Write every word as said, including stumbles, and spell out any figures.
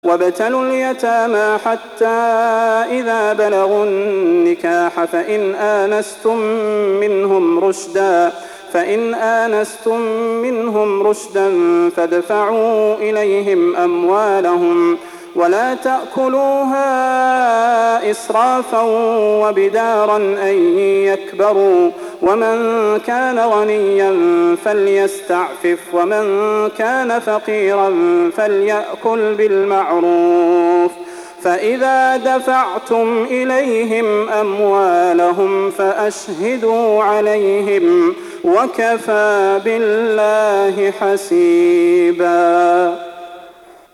وابتلوا اليتامى حتى إذا بلغوا النكاح فإن آنستم منهم رشدا فإن آنستم منهم رشدا فادفعوا إليهم أموالهم ولا تأكلوها إسرافا وبدارا أن يكبروا ومن كان غنيا فليستعفف ومن كان فقيرا فليأكل بالمعروف فإذا دفعتم إليهم أموالهم فأشهدوا عليهم وكفى بالله حسيبا.